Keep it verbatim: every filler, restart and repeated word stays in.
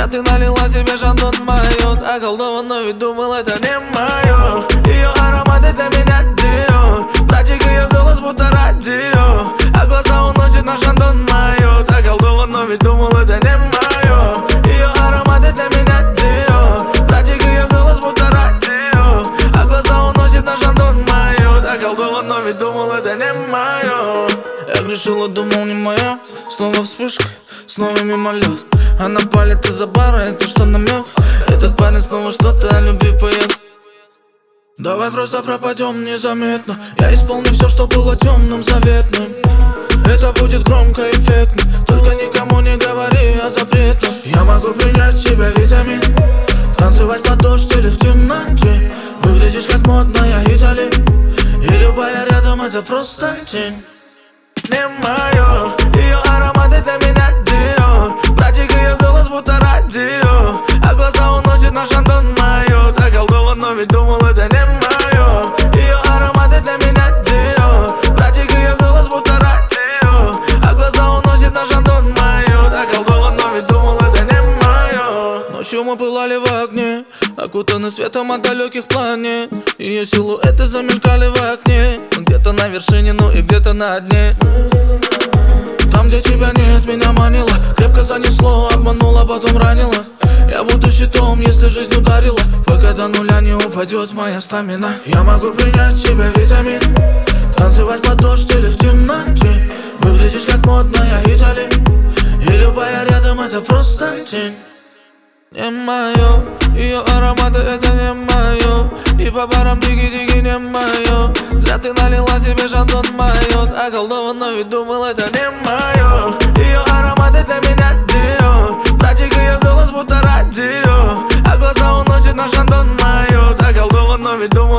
Зря ты налила себе шандон майот. Околдован, но ведь думал, это не мое. Ее ароматы для меня дио. Братик, ее голос будто радио. А глаза уносит на шандон майот. Околдован, но ведь думал, это не мое. Ее ароматы для меня дио. Братик, ее голос будто радио. А глаза уносит на шандон майот. Околдован, но ведь думал, это не мое. Я грешила, думал, не моя. Снова вспышка, снова мимолет. Она палит из-за бара, это что, намек? Этот парень снова что-то о любви поет. Давай просто пропадем незаметно. Я исполню все, что было темным, заветным. Это будет громко, эффектно. Только никому не говори о запретном. Я могу принять в себя витамин, танцевать под дождь или в темноте. Выглядишь как модная Итали, и любая рядом это просто тень. Не мое, ее ароматы для меня дио. Братик, ее голос будто радио. А глаза уносит на шандон майот. Околдован, но ведь думал, это не мое. Ее ароматы для меня дио. Братик, ее голос будто радио. А глаза уносит на шандон майот. Околдован, но ведь думал, это не мое. Ночью мы пылали в огне, окутаны светом от далеких планет. Ее силуэты замелькали в окне. Где-то на вершине, ну и где-то на дне. Там, где тебя нет, меня манила. Крепко занесло, обманула, потом ранила. Я буду щитом, если жизнь ударила, пока до нуля не упадет моя стамина. Я могу принять в себя витамин, танцевать под дождь или в темноте. Выглядишь как модная Итали, и любая рядом это просто тень. Не мое, ее ароматы это не мое. И по барам диги-диги не мое. Зря ты налила себе шандон майот. Околдован, но ведь думал, это не мое. Ее ароматы для меня дио. Братик, ее голос будто радио. А глаза уносит на шандон майот. Околдован, но ведь думал,